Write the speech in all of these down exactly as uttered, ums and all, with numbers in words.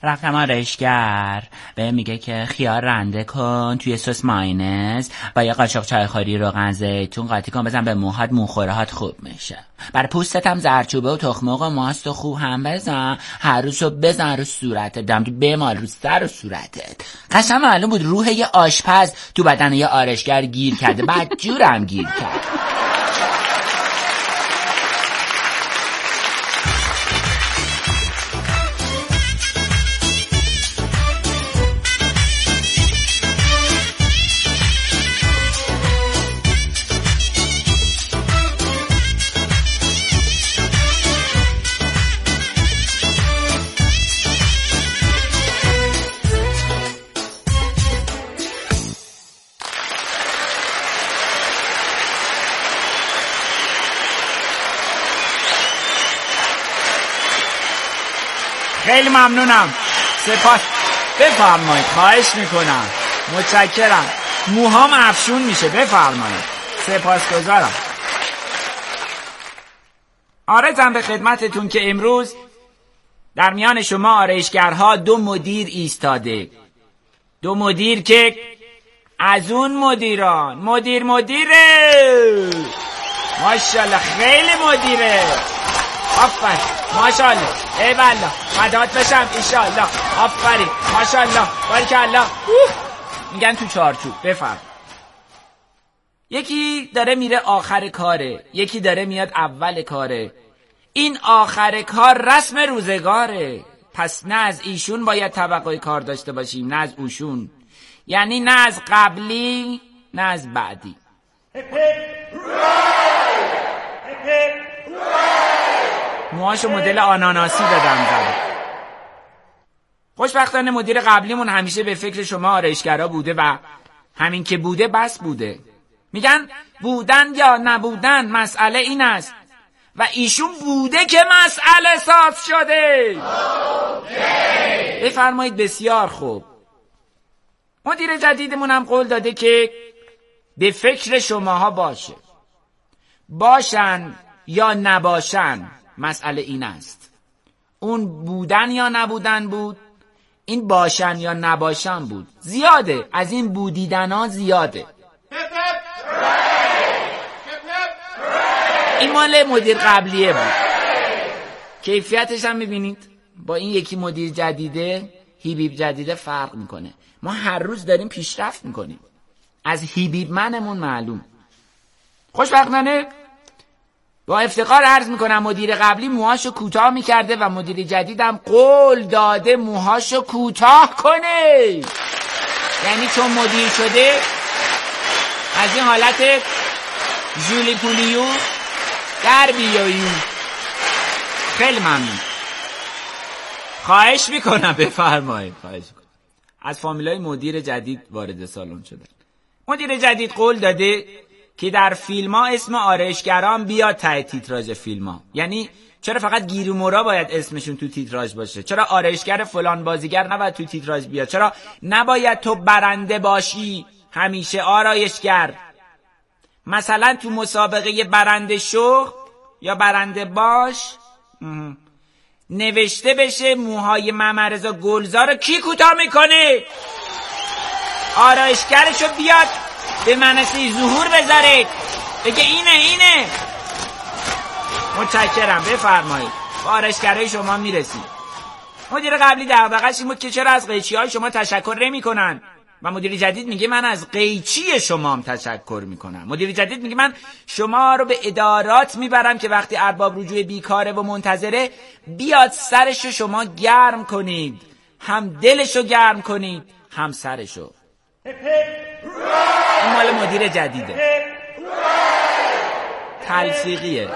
رفتم آرایشگر به میگه که خیار رنده کن توی سس ماینز با یه قاشق چایخوری روغن زیتون قاطی کن بزن به موهات، موخورهات خوب میشه. برای پوستت هم زردچوبه و تخم مرغ و ماست و خوب هم بزن، هر روزو بزن رو صورتت، دم تو بمال رو سر و صورتت. قشنگ معلوم بود روح یه آشپز تو بدن یه آرایشگر گیر کرده، بدجورم گیر کرد. خیلی ممنونم، سپاس. بفرمایید، خواهش میکنم، متشکرم. موهام افشون میشه، بفرمایید، سپاسگزارم. عرضم به خدمتتون که امروز در میان شما آرایشگرها دو مدیر ایستاده، دو مدیر که از اون مدیران، مدیر مدیره، ماشاءالله خیلی مدیره، آفرین، ماشاءالله، ای والله، مداد بشم ایشالله، آفرین، ماشاءالله، بارکالله. میگن تو چارچوب. بفرم. یکی داره میره آخر کاره، یکی داره میاد اول کاره. این آخر کار رسم روزگاره، پس نه از ایشون باید توقع کار داشته باشیم نه از اوشون، یعنی نه از قبلی نه از بعدی. موهاشو مدل آناناسی دادم زده. خوشبختانه مدیر قبلیمون همیشه به فکر شما آرایشگرا بوده و همین که بوده بس بوده. میگن بودن یا نبودن مسئله این است و ایشون بوده که مسئله ساز شده. okay. بفرمایید. بسیار خوب. مدیر جدیدمون هم قول داده که به فکر شماها باشه. باشن یا نباشن مسئله این است. اون بودن یا نبودن بود، این باشن یا نباشن بود. زیاده، از این بودیدن ها زیاده. این مال مدیر قبلیه بود. کیفیتش هم میبینید با این یکی مدیر جدیده، هیبیب جدیده فرق میکنه. ما هر روز داریم پیشرفت میکنیم. از هیبیب منمون معلوم. خوشبختانه با افتخار عرض میکنم مدیر قبلی موهاشو کوتاه میکرده و مدیر جدیدم قول داده موهاشو کوتاه کنه. یعنی چون مدیر شده از این حالت ژولی پولیو در بیایون. خیلی ممنون. خواهش میکنم بفرمایید. خواهش میکنم. از فامیلای مدیر جدید وارد سالن شدن. مدیر جدید قول داده که در فیلم ها اسم آرایشگران بیاد ته تیتراژ فیلم ها. یعنی چرا فقط گیرومورا باید اسمشون تو تیتراژ باشه؟ چرا آرایشگر فلان بازیگر نباید تو تیتراژ بیاد؟ چرا نباید تو برنده باشی همیشه آرایشگر؟ مثلا تو مسابقه برنده شو یا برنده باش نوشته بشه موهای ممرزا گلزار رو کی کوتاه میکنه؟ آرایشگرشو بیاد به منصه ظهور بذاره بگه اینه اینه. متشکرم. بفرمایید. با آرایشگرای شما میرسید. مدیر قبلی دغدغه‌اش این بود که چرا از قیچی های شما تشکر نمی کنن و مدیر جدید میگه من از قیچی شما هم تشکر میکنم. مدیر جدید میگه من شما رو به ادارات میبرم که وقتی ارباب رجوع بیکاره و منتظره بیاد سرشو شما گرم کنید، هم دلشو گرم کنید هم سرشو. این مال مدیر جدیده. تلفیقیه.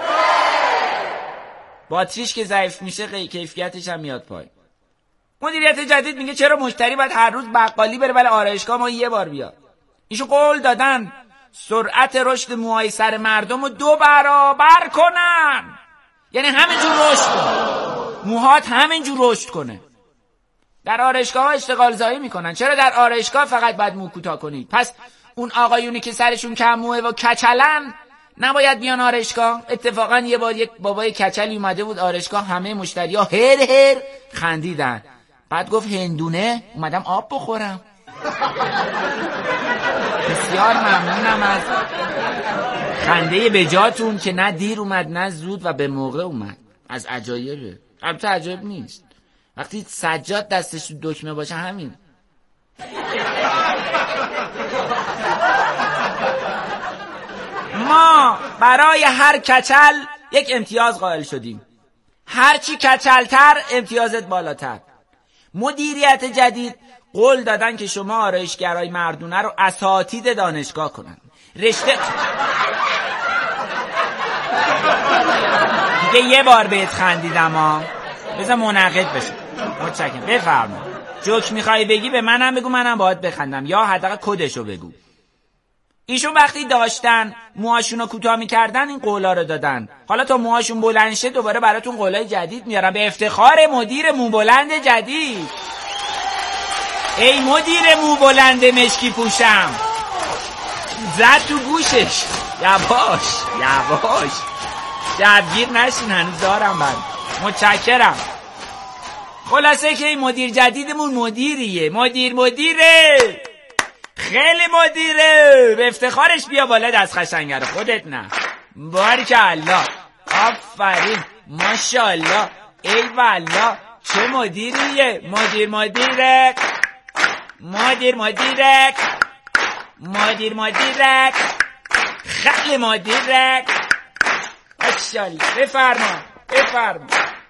باتریش که ضعیف میشه کیفیتش هم میاد پای. مدیریت جدید میگه چرا مشتری باید هر روز بقالی بره ولی آرایشگاه ما یه بار بیاد؟ ایشون قول دادن سرعت رشد موهای سر مردم رو دو برابر کنن. یعنی همینجور رشد کنه، موهات همینجور رشد کنه. در آرایشگاه ها اشتغال زایی میکنن. چرا در آرایشگاه فقط باید مو کوتاه کنید؟ پس اون آقایونی که سرشون کم موه و کچلن نباید بیان آرایشگاه؟ اتفاقا یه بار یک بابای کچلی اومده بود آرایشگاه، همه مشتریا هر هر خندیدن. بعد گفت هندونه، اومدم آب بخورم. بسیار ممنونم از خنده بجاتون که نه دیر اومد نه زود و به موقع اومد. از عجایبه. البته عجایب نیست وقتی سجاد دستش دکمه باشه. همین. ما برای هر کچل یک امتیاز قائل شدیم. هرچی کچلتر امتیازت بالاتر. مدیریت جدید قول دادن که شما آرایشگرای مردونه رو اساتید دانشگاه کنن. رشته دیگه یه بار بهت خندیدم ها، بذار منعقد بشه. متشکرم. بفرما. جوک میخوای بگی به منم بگو، منم باهات بخندم، یا حداقل کدشو بگو. ایشون وقتی داشتن موهاشونو کوتاه میکردن این قولا رو دادن. حالا تا موهاشون بلند شه دوباره براتون قولای جدید میارن. به افتخار مدیر مو بلند جدید. ای مدیر مو بلند مشکی پوشم. زد تو گوشش. یواش یواش جوگیر نشین، هنوز دارم من. متشکرم. خلاصه که این مدیر جدیدمون مدیریه. مدیر مدیره، خیلی مدیره. به افتخارش بیا بالا دست خشنگه رو. خودت نه. بارکالله، آفرین، ماشاءالله، ای والله، چه مدیریه. مدیر مدیره، مدیر مدیره، مدیر مدیره، خیلی مدیره. ماشاءالله. بفرما بفرما.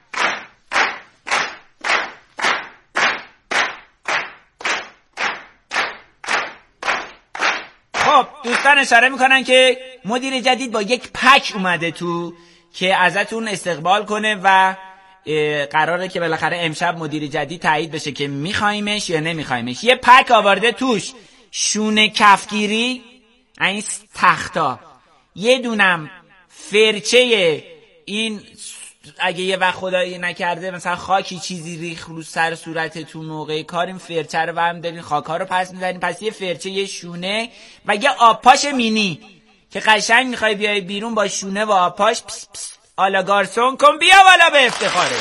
خب دوستان اشاره میکنن که مدیر جدید با یک پک اومده تو که ازتون استقبال کنه و قراره که بالاخره امشب مدیر جدید تایید بشه که میخوایمش یا نمیخوایمش. یه پک آورده توش شونه کفگیری این تختا، یه دونم فرچه این اگه یه وقت خدایی نکرده مثلا خاکی چیزی ریخ رو سر صورتتون موقع کار، این فرچه رو برم دارین خاکا رو پس میزنین. پس یه فرچه، یه شونه و یه آبپاش مینی که قشنگ میخوای بیای بیرون با شونه و آبپاش پس پس آلا گارسون کن بیا والا به افتخاره.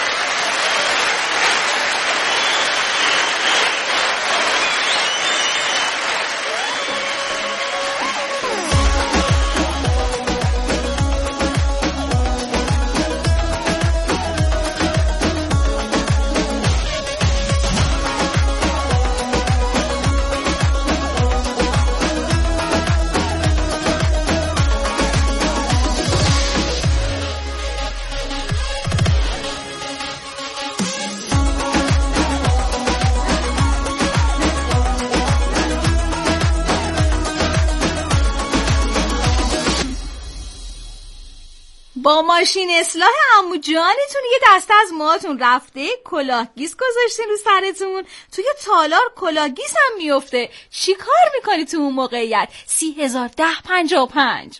با ماشین اصلاح عمو جانتون یه دسته از موهاتون رفته، کلاهگیس گذاشتین رو سرتون، توی تالار کلاهگیس هم میفته. چی کار میکنی تو اون موقعیت؟ سی هزار ده پنجا و پنج.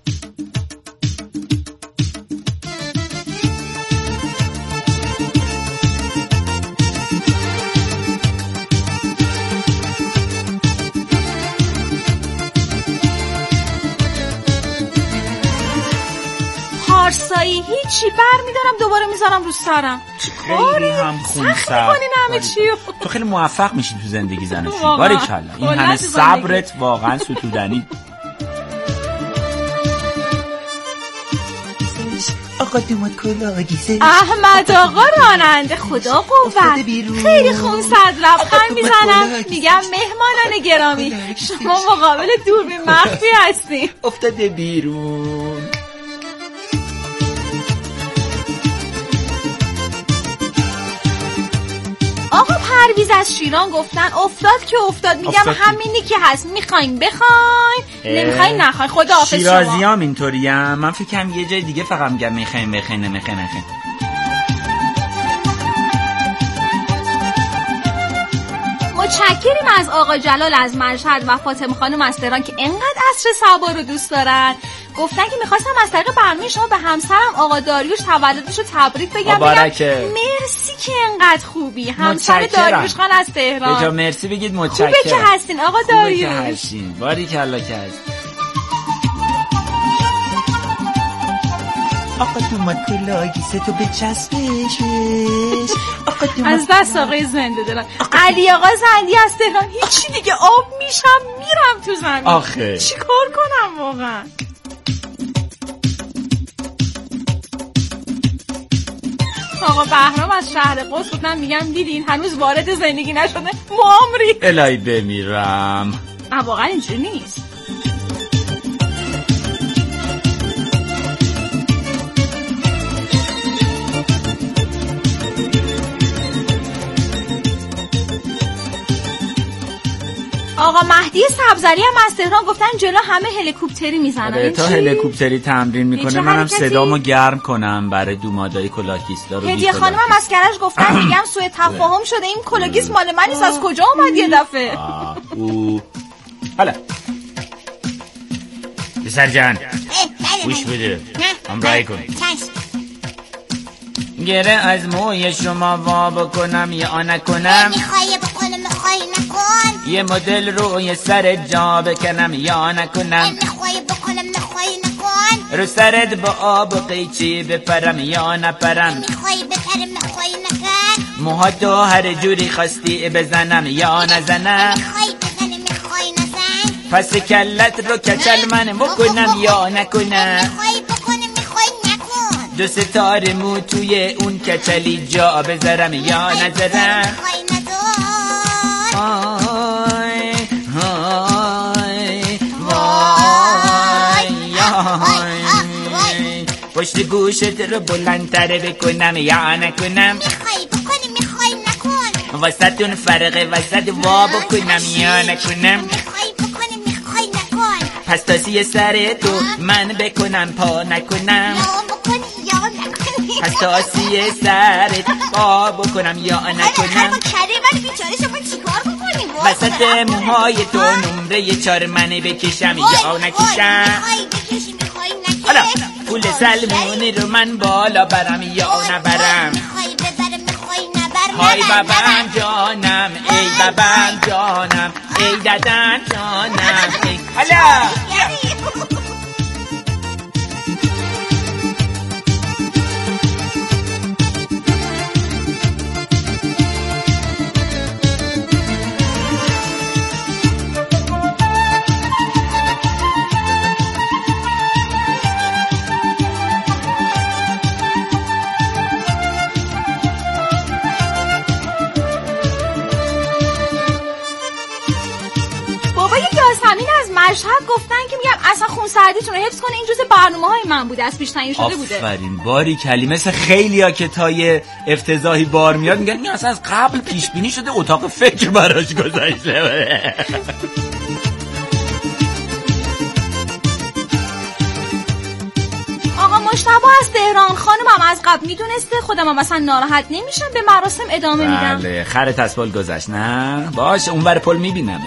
پارسایی هیچی، بر میدارم دوباره میذارم رو سرم. خیلی هم خون سر همه چیو. تو خیلی موفق میشی تو زندگی زناشویی. باریکلا. این همه صبرت واقعا ستودنی. آقا دومات کلاهگیسه. احمد آقا راننده، خدا قوت. خیلی خون سرد لبخند میزنم میگم مهمانان گرامی شما مقابل دوربین مخفی هستین. افتاده بیرون. آقا پرویز از شیران گفتن افتاد که افتاد. میگم افتاد همینی که هست، میخواین بخواین نمیخواین نخواین. خدا حافظ شما. شیرازی هم اینطوریم. من فکرم یه جای دیگه فقط میگم میخواین بخواین نمیخواین نخواین. متشکریم از آقا جلال از مشهد و فاطمه خانم از تهران که انقدر عصر صبا رو دوست دارن. گفتن که میخواستم از طریق برنامه شما به همسرم آقا داریوش تولدش رو تبریک بگم. بگم مرسی که انقدر خوبی. همسر داریوش خان از تهران. به جا مرسی بگید متشکرم. خوبه که هستین آقا داریوش. خوبه که هستین. باریکلا که هستین. آقا دوماد کلاگیسه تو به چسبشش. آقا دوماد از بس آقای زنده دلم. علی آقا زندی از تهران هیچی دیگه آب میشم میرم تو زمین. آخه چی کار کنم واقعا؟ آقا بهرام از شهر قدس بودن میگم دیدین هنوز وارد زندگی نشده معامری. الهی بمیرم. واقعا اینجوری نیست. آقا مهدی سبزری هم از تهران گفتن جلو همه هلیکوپتری میزنن. آره تا هلیکوپتری تمرین میکنه منم صدامو گرم کنم برای دومادای کلاگیستا رو. هدیه خانم هم از کرج گفتن میگم سوء تفاهم شده این کلاگیس مال من نیست. از کجا اومد یه دفعه؟ او حالا بسر جان گوش بده همراهی کن. گره از موی شما وا بکنم یا نکنم. میخوای بکنم میخوای نکن. یه مدل روی سر جا بکنم یا نکنم. میخوای بکنم میخوای نکن. رو سرت با آب و قیچی بپرم یا نپرم. میخوای بپرم میخوای نکن. موها تو هر جوری خواستی بزنم یا نزنم. میخوای بزنم میخوای نزن. پس کلت رو کچل من بکنم یا نکنم. میخوای بکنم میخوای نکن. دو ستاره مو توی اون کچلی جا بذارم یا نذارم. میخوای ندار. های های وای پشت گوشت رو بلندتر بکنم یا نکنم. میخوای بکنی میخوای نکن. واسطون فرقه وسط وا بکنم یا نکنم. میخوای بکنی میخوای نکن. پس تاسی سر تو من بکنم پا نکنم. یا بکنی یا نکنی. پس تاسی سرت پا بکنم یا نکنم. با کره من بیچاره شما چیکار بکنی؟ وسط موهای تو نمره چار منه بکشم یا نکشم. میخوای بکشی میخوای نکش. حالا پول سلمونی رو من بالا برم یا نبرم. میخوای ببرم میخوای نبرم. های بابام جانم ای بابام جانم ای ددن جانم ای حالا همین از مشهد گفتن که میگم اصلا خونسردیتون رو حفظ کنه این جزء برنامه‌های من بوده از پیش تعیین شده بوده. آفرین باری کلی مثل خیلیا که تا یه افتضاحی بار میاد میگن این اصلا از قبل پیش بینی شده اتاق فکر براش گذاشته. آقا مجتبی از تهران خانمم از قبل میدونسته خودم هم مثلا ناراحت نمیشم به مراسم ادامه میدم. بله خرت از پل گذشت نه باشه اون بر پل میبینمت.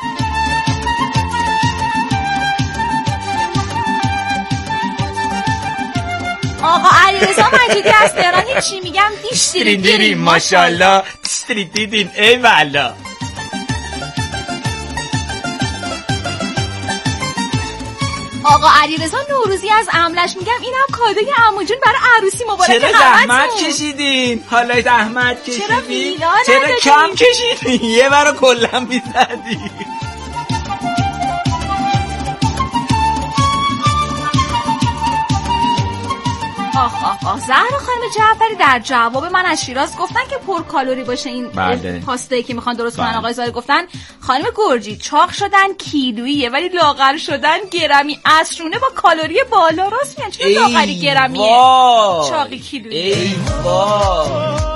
آقا علیرضا مجیدی از تهران چی میگم دیشترین دیدین ماشاءالله دیشترین دیدین ای والا. آقا علیرضا نوروزی از عملش میگم اینم کادوی عمو جون برای عروسی مبارک. چرا زحمت کشیدین؟ حالا زحمت کشیدین؟ چرا ویلا چرا کم کشیدین؟ یه بارو کلا میزدی. آخ آخ آخ زهرا خانم جعفری در جواب من از شیراز گفتن که پر کالری باشه این بله. پاستایی که میخوان درست کنن. آقای زاهد گفتن خانم گرجی چاق شدن کیلوییه ولی لاغر شدن گرمی. عصرونه با کالری بالا راست میگن. چرا لاغری گرمیه چاقی کیلوییه؟ ای وای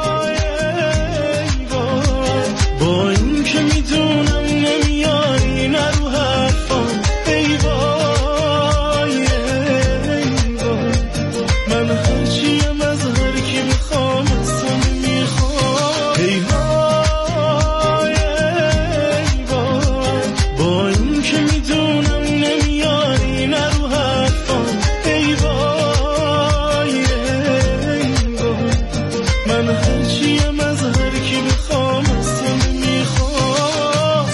با این که میدونم نمیای نرو حرفم. ای وای ای وای من هرچیم از هر کی میخوام از تو نمیخوام. ای وای ای وای با این که میدونم نمیای نرو حرفم. ای وای ای وای من هرچیم از هر کی میخوام از تو نمیخوام.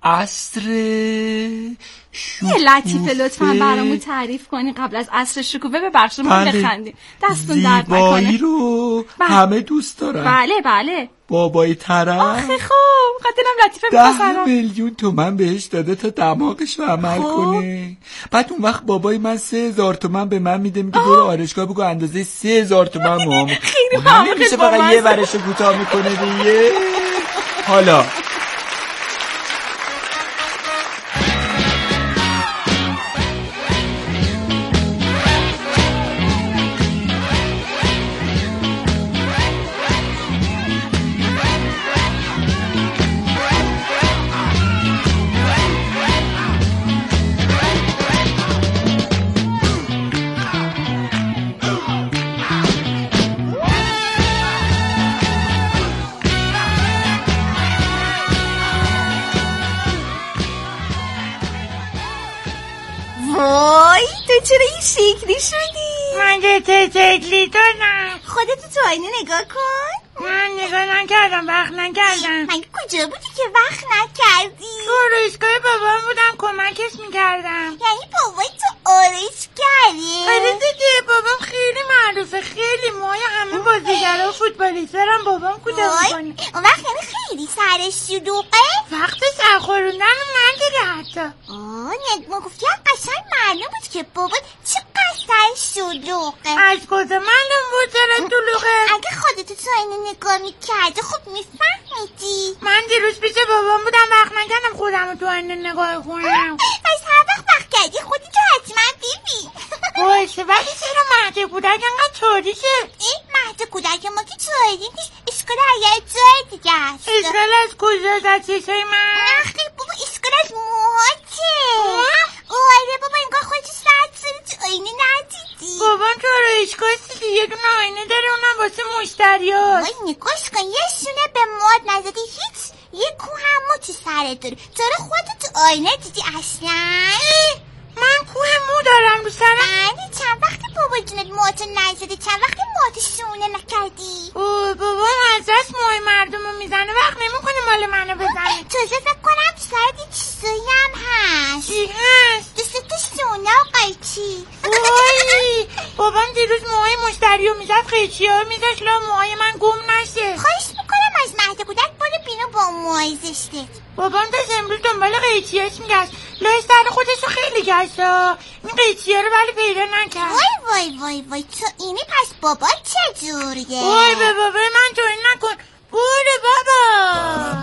عصر شکوفه. لطیفه لطفاً برامون تعریف کنی قبل از عصر شکوفه. ببخشید ما بخندیم، دستون درد نکنه. زیبایی رو بله. همه دوست دارن. بله بله. بابای طرف آخه خوب قدرم لطیفه می‌خواستم ده میلیون تومن بهش داده تا دماغش رو عمل خوب. کنه. بعد اون وقت بابای من سه هزار تومن به من میده، میگه برو آرایشگاه بگو اندازه سه هزار تومن موام. خیلی خوب میشه فقط یه ورشو کوتاه میکنه دیگه. حالا چرا این شکلی شدی؟ من که شکلی تو نه. خودتو تو آینه نگاه کن. من نگاه نکردم، وقت نکردم. من کجا بودی که وقت نکردی؟ تو آرایشگاه بابام بودم کمکش میکردم. یعنی بابای تو آرایشگری؟ آره دیگه، بابام خیلی معروفه، خیلی مای همه بازیگرا و فوتبالیسترم بابام کوتاه میکنه. اون وقت یعنی خیلی سرش شلوغه؟ وقت سرخوروندن نداره حتی. آه نگما گفتی قشنگ معلوم بود که بابا چقدر سرش شلوغه. از کجا معلوم بود سرش شلوغه؟ اگه خودتو تو آینه نگاه میکردی خب میفهمیدی. من دیروز پیش بابام بودم، وقت نکردم خودم رو تو آینه نگاه کنم. از هر وقت وقت کردی خودتو حتما ببین. باشه ولی چرا مهد کودک انقدر تاریکه؟ این مهد کودک ما که تاریک نیست، اشکال یه جای دیگه است. اشکال از کجاست؟ از چشای من؟ نه خیلی بابا اشکال از موهاته. آره بابا اینگاه خودتو سرد سری تو آینه ندیدی. بابام تو آرایشگاه دیدی یه دونه آینه داره، اونم واسه مشتریاست. وای نگاش کن یه شونه به موهات نزدی، هیچ یه کو هم مو تو سرت داری. چرا خودت تو آینه دیدی اصلا؟ من کوه مو دارم رو سرم. بله چند وقت بابا جونت موهاتو نزدی، چند وقت موهاتو شونه نکردی. اوه بابا از دست موهای مردم رو میزنه، وقت نمیکنه مال منو بزنه. تازه فکر کنم تو سرت یه چیزایی هم هست. چی هست؟ دوست تو شونه و قیچی. وای بابام دیروز موهای مشتری رو میزد، قیچی ها رو میزد لا موهای من گم نشه. خواهش میکنم از مهد کودک برو بینو با موهای زشتت. بابام داشت امروز دنبال قیچیاش میگشت، لای سر خودش رو خیلی گشت، این قیچیه رو ولی پیدا نکرد. وای وای وای وای تو اینی پس بابا چجوریه؟ وای به بابا من تو این نکن، بوره بابا.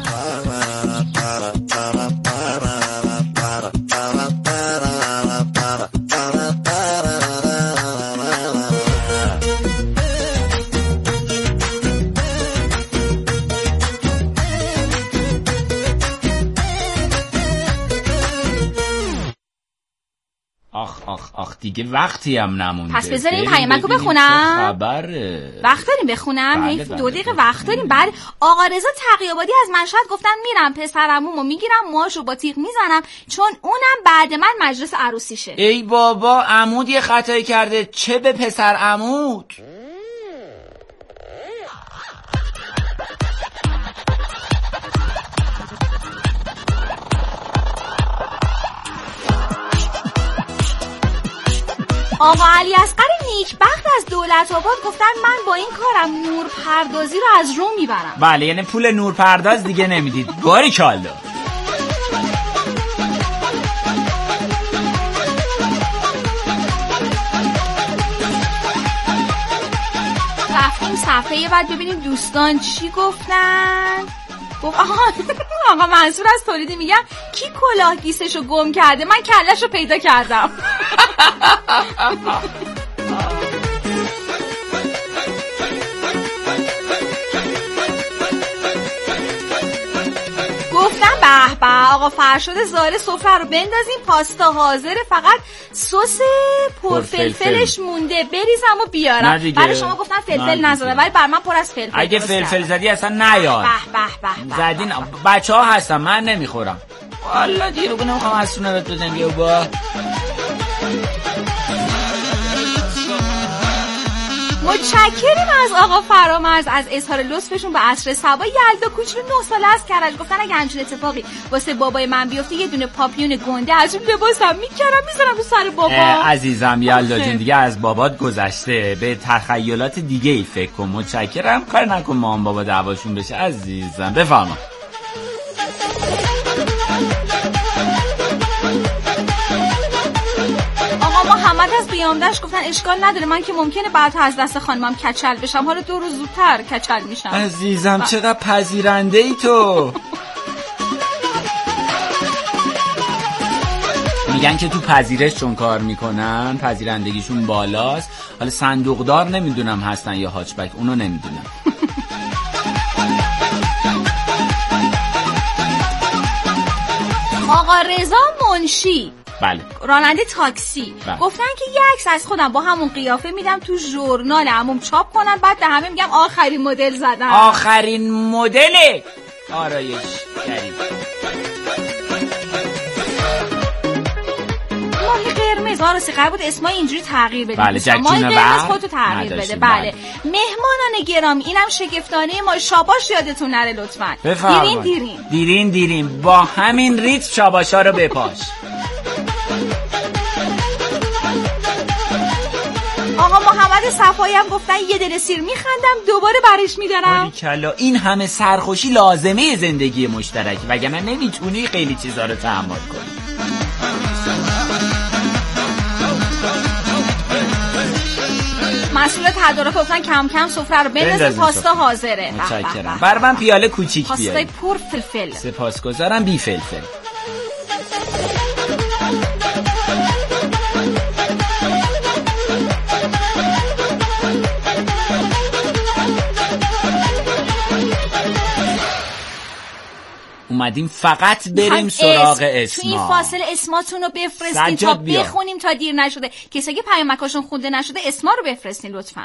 آخ آخ آخ دیگه وقتی هم نمونده. پس بذاریم این پیامکو بخونم. خبره وقت داریم بخونم. بله حیف بله دو دقیقه بله. وقت داریم. بعد آقا رضا تقی‌آبادی از مشهد گفتن میرم پسرعمومو میگیرم موهاشو با تیغ میزنم چون اونم بعد من مجلس عروسیشه. ای بابا عمود یه خطایی کرده، چه به پسر عمود. آقا علی اصغر نیکبخت از دولت آباد گفتن من با این کارم نور پردازی رو از رو میبرم. بله یعنی پول نور پرداز دیگه نمیدید. باریکالله. رفتیم صفحه بعد ببینیم دوستان چی گفتن. گفت آقا آقا منصور از تولیدی میگم کی کلاه گیسشو گم کرده، من کلهشو پیدا کردم. گفتم به به آقا فرشاد زاره سفره رو بندازیم، پاستا حاضره، فقط سس پرفلفلش مونده بریزم و بیارم. برای شما گفتم فلفل نذاره ولی بر من پر از فلفل. اگه فلفل زدی اصلا نیار. به به به زدین بچه ها هستن من نمیخورم. والا دیرو که نمیخوام از سونه بهت بزن. بیا با متشکریم از آقا فرامرز از اظهار لطفشون به عصر صبا. یلدا کوچولو نه ساله از کرج گفتن اگه همچین اتفاقی واسه بابای من بیفته یه دونه پاپیون گنده از اون لباسم میکردم میذارم رو سر بابا. عزیزم یلدا جون دیگه از بابات گذشته، به تخیلات دیگه ای فکر کن. متشکرم، کار نکن مام بابا دعواشون بشه عزیزم. بفرما. محمد از بیامدش گفتن اشکال نداره، من که ممکنه بعد از دست خانمم کچل بشم، حالا دو روز زودتر کچل میشم. عزیزم با... چقدر پذیرنده ای تو. میگن که تو پذیرش چون کار میکنن پذیرندگیشون بالاست. حالا صندوقدار نمیدونم هستن یا هاچبک، اونو نمیدونم. آقا رضا منشی بله. راننده تاکسی بله. گفتن که یه عکس از خودم با همون قیافه میدم تو ژورنال عموم چاپ کنن، بعد به همه میگم آخرین مدل زدن. آخرین مدل آرایش کریم. ماهی قرمز آراسی قرار بود اسمای اینجوری تغییر بده. بله جک ماهی قرمز خودتو تغییر بده. بله. بله مهمانان گرامی اینم شگفتانه ما، شاباش یادتون نره لطفاً. دیرین دیرین دیرین دیرین با همین ریتم شاباشا رو بپاش. آقا محمد صفایی هم گفتن یه دل سیر میخندم دوباره برش میدارم. باریکلا، این همه سرخوشی لازمه زندگی مشترک، وگرنه نمیتونی خیلی چیزا رو تحمل کنی. مسئول تدارک گفتن کم کم سفره رو بندازید، پاستا حاضره. متشکرم. بر من پیاله کوچیک بیارید. پاستای پر فلفل. سپاسگزارم. بی فلفل. اومدیم فقط بریم سراغ اسما. تو این فاصله اسماتون رو بفرستین تا بخونیم تا دیر نشده. کسایی که پیامکاشون خونده نشده اسما رو بفرستین لطفاً.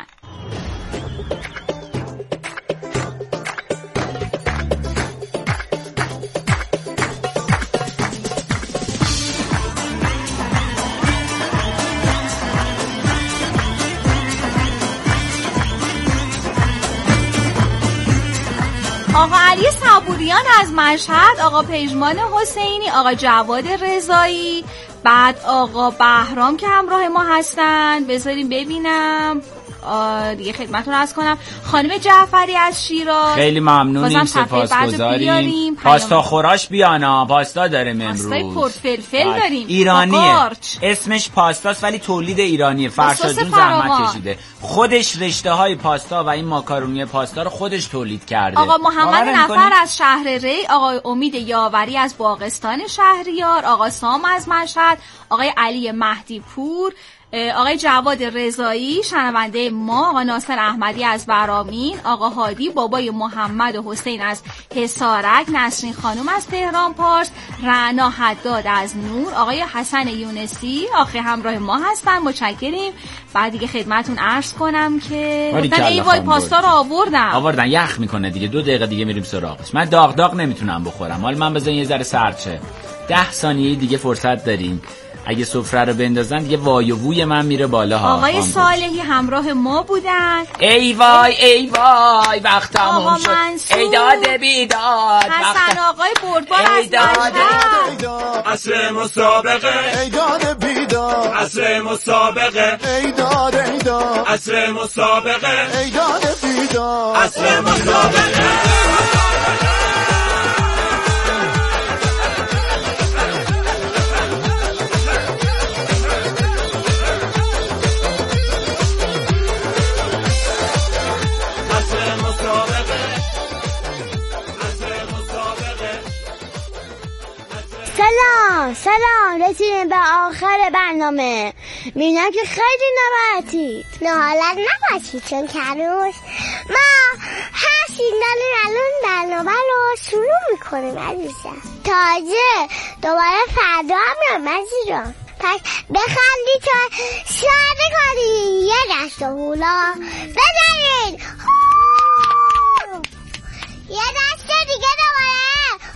آقا علی صبوریان از مشهد، آقا پژمان حسینی، آقا جواد رضایی، بعد آقا بهرام که همراه ما هستن. بذاریم ببینم دیگه خدمتتون عرض کنم. خانم جعفری از شیراز خیلی ممنونیم، سپاسگزاریم. پاستا خوراش بیانا، پاستا داریم امروز. پاستای پرفلفل داریم. ایرانیه، اسمش پاستاست ولی تولید ایرانیه. فرشاد جون زحمت کشیده، خودش رشته های پاستا و این ماکارونی پاستا رو خودش تولید کرده. آقا محمد نفر از شهر ری، آقا امید یاوری از باغستان شهریار، آقا سام از مشهد، آقای علی مهدی پور، آقای جواد رضایی شنونده ما، آقا ناصر احمدی از برامین، آقا هادی بابای محمد و حسین از حصارک، نسرین خانم از تهران پارس، رعنا حداد از نور، آقای حسن یونسی آخه همراه ما هستن. متشکریم. بعد دیگه خدمتون عرض کنم که گفتن ای وای پاستا رو آوردم آوردن یخ میکنه دیگه، دو دقیقه دیگه میریم سراغش. من داغ داغ نمیتونم بخورم، حالا من بزن یه ذره سرد شه. ده ثانیه دیگه فرصت داریم. اگه سفره رو بندازن دیگه وای و ووی من میره بالا ها. آقای صالحی همراه ما بودن. ای وای ای وای وقت تموم شد. ای داد بیداد. حسن آقای بردبار از مشهد. عصر مسابقه ای داد بیداد. عصر مسابقه ای داد ای داد. عصر مسابقه ای داد بیداد. عصر مسابقه سلام سلام، رسیدیم به آخر برنامه. میبینم که خیلی ناراحتید. نه حالت نباشید چون کروش ما هر سیندال الان برنامه رو شروع میکنیم عزیزم. تازه دوباره فردا هم میام عزیزم. پس بخندی تا شاده کنی یه دست هولا بزنید. یه دست دیگه دوباره.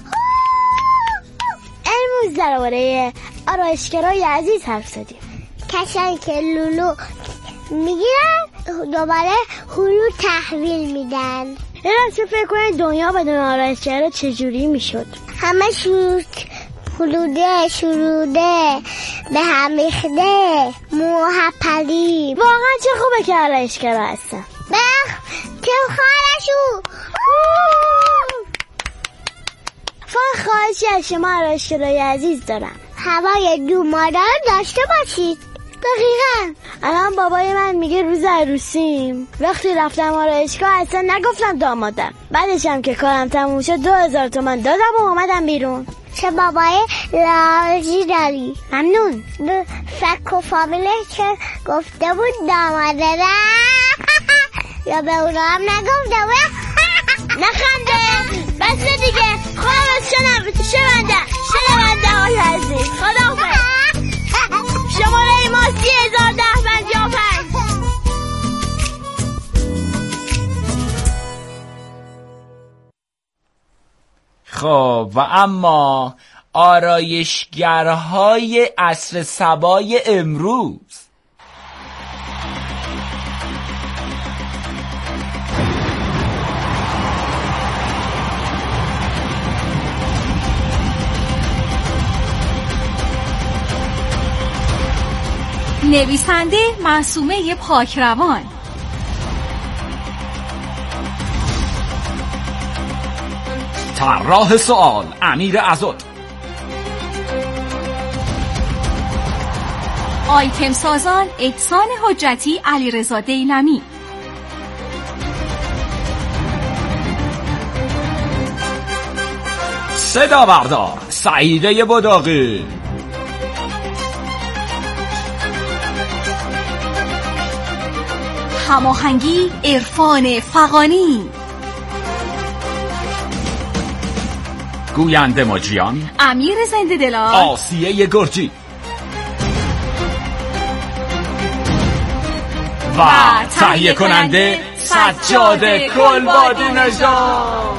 امروز درباره آرایشگرای عزیز حرف زدیم. کسایی که لولو میگیرن دوباره هلو تحویل میدن. اینا چه فکر کنید دنیا بدون آرایشگر چجوری میشد؟ همه شروط پلوده شروده به هم ریخته موهپلی. واقعا چه خوبه که آرایشگر هستن. بخ که خالشو فقط خواهشی از شما آرایشگرای عزیز دارم، هوای دومادار داشته باشید. دقیقا. الان بابای من میگه روز عروسیم وقتی رفتم آرایشگاه اصلا نگفتم دامادم، بعدش هم که کارم تموم شد دو هزار تومن دادم و اومدم بیرون. چه بابای لالجی داری. ممنون. فک و فامیلش که گفته بود داماده نه یا به اونا هم نگفته بود. نخنده بس دیگه. خواهد شنم شنونده شنونده های عزیز خدا حافظ. شماره ما سی هزار ده پنجاه و پنج. خب و اما آرایشگرهای عصر صبای امروز. نویسنده معصومه پاکروان، طراح سوال امیر عزاد، آیتم سازان احسان حجتی علیرضا دیلمی، صدا بردار سعیده بداقی، هماهنگی عرفان فغانی، گوینده مجریان امیر زنده دلال، آسیه گرجی و تهیه کننده سجاد کلبادی نژاد.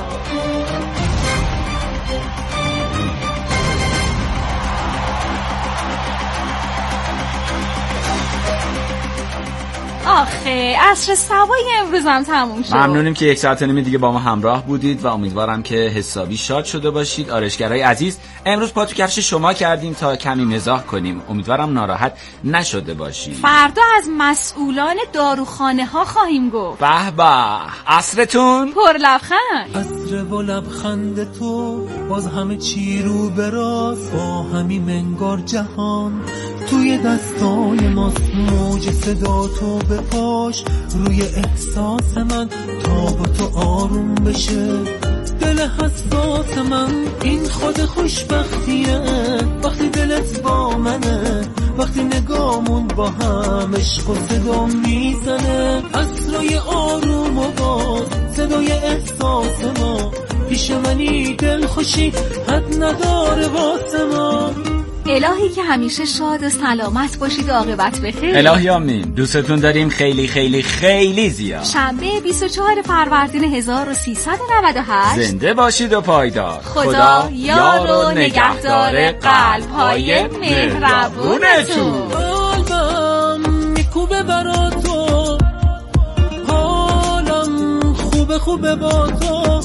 آخه عصر صبای امروز هم تموم شد. ممنونیم که یک ساعت و نیم دیگه با ما همراه بودید و امیدوارم که حسابی شاد شده باشید. آرایشگرای عزیز، امروز پا تو کفش شما کردیم تا کمی مزاح کنیم. امیدوارم ناراحت نشده باشید. فردا از مسئولان داروخانه ها خواهیم گفت. به به، عصرتون پر لبخند. عصر و لبخند تو باز همه چی رو به راست، با همین منگار جهان توی دستای ماست. موج صدا تو به پاش روی احساس من تا با تو آروم بشه دل حساس من. این خود خوشبختیه وقتی دلت با منه، وقتی نگامون با هم عشق و صدا میزنه. عصرای آروم و باز صدای احساس ما، پیش منی دل خوشی حد نداره واسه ما. الهی که همیشه شاد و سلامت باشید و عاقبت بخیر. الهی آمین. دوستتون داریم خیلی خیلی خیلی زیاد. شنبه بیست و چهارم فروردین هزار و سیصد و نود و هشت. زنده باشید و پایدار. خدا, خدا یار و نگهدار قلب‌های مهربونتون. قلبم میکوبه برا تو، حالم خوبه خوبه با تو،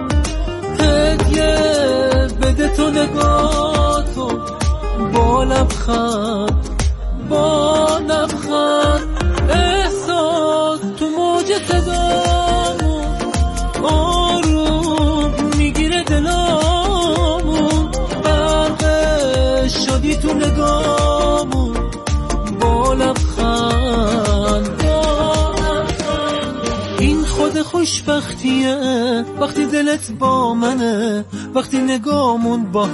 هدیه بده تو نگاه تو، با لبخند با لبخند احساس تو موج صدامون آروم میگیره دلامون. برق شدی تو نگامون با لبخند. این خود خوشبختیه وقتی دلت با منه، وقتی نگامون با